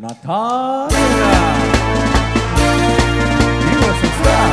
Natalia. You were a star.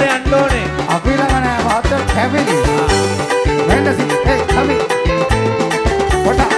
යන්න ඕනේ. අපි ළඟ නෑ මහත්තයා කැවිලි. වෙන්නසි. hey come in. පොඩා.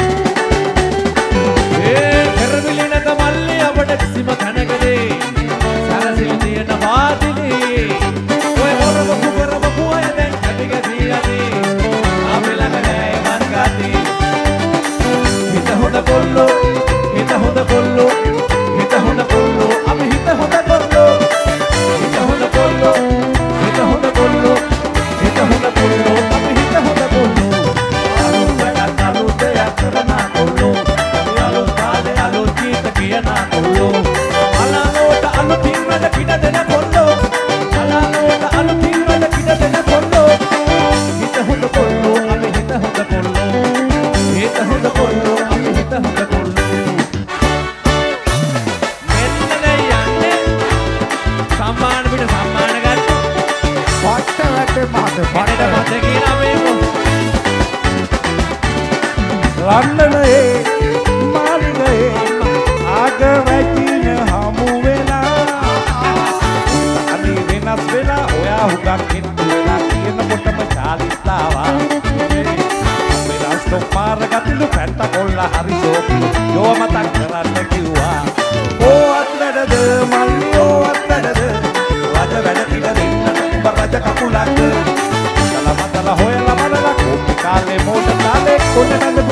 කරවිලි නැත මල්ලි අපට කිසිම තැනකදී සරසිලි තියෙන වාදිනේ. ඔය හොරව කුකරව පුවය දැන් කැටිගදී යති. අපි ළඟ නෑ මන්ගාති. හිත හොඳ කොල්ලෝ, හිත හොඳ කොල්ලෝ, හිත හොඳ කොල්ලෝ, අපි හිත හොඳ කොල්ලෝ. හිත හොඳ කොල්ලෝ, හිත හොඳ කොල්ලෝ, හිත හොඳ කොල්ලෝ, අපි හිත හොඳ කොල්ලෝ. අලුත් වැඩක් අලුත් දෙයක් කරන කොල්ලෝ. අලුත් කාලේ අලුත් ගීත කියන කොල්ලෝ. අලනෝට අලුතින් වැඩ පිට දෙන කොල්ලෝ. අලනෝට අලුතින් වැඩ පිට දෙන කොල්ලෝ. හිත හොඳ කොල්ලෝ, අපි හිත හොඳ කොල්ලෝ. හිත හොඳ කොල්ලෝ, අපි හිත හොඳ කොල්ලෝ. මෙන්න යන්නේ සම්මාන පිට සම්මාන ගන්න. පට්ට වැටේ මහත්තයා පඩේට මත කියන මේක ලන්ඩනයේ මාළිගයේ ආග වැටින හමු වෙලා අනි වෙනස් වෙලා ඔයා හුඟක් කිට්ටු වෙලා කියනකොටම චාලිස්තාවා වෙනස් තොමාරගතිලු පැත්ත කොල්ල හරි සෝපි යෝ මතක් කරන්න කිව්වා ඕ අත්වැඩද මල්ලි ඕ අත්වැඩද රජ වැඩ පිට දෙන්නට උඹ රජ කකුලක් මතල හොයලා මනලා කෝපි කාලේ මෝට කාලේ කොටනද